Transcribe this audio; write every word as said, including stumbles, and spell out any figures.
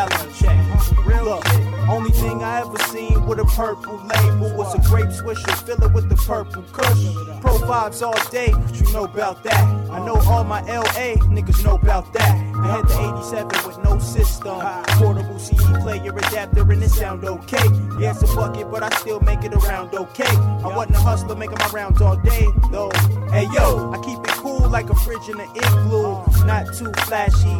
reality check. Look, only thing I ever seen with a purple label was a grape swisher, fill it with the purple kush. Pro vibes all day, but you know about that. I know all my L A niggas know about that. I had the eighty-seven with no system, portable C D player adapter and it sound okay. Yeah, it's a bucket, but I still make it around okay. I wasn't a hustler making my rounds all day, though. Hey yo, I keep it cool like a fridge in an igloo, not too flashy.